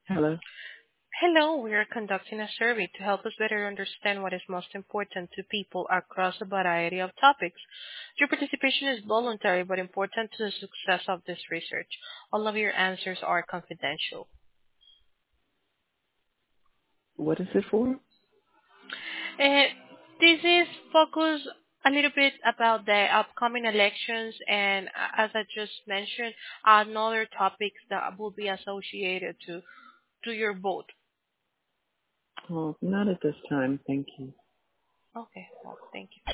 Hello. Hello, we are conducting a survey to help us better understand what is most important to people across a variety of topics. Your participation is voluntary but important to the success of this research. All of your answers are confidential. What is it for? Uh, this is focused a little bit about the upcoming elections and, as I just mentioned, another topics that will be associated to your vote. Oh, not at this time, thank you. Okay, well, thank you.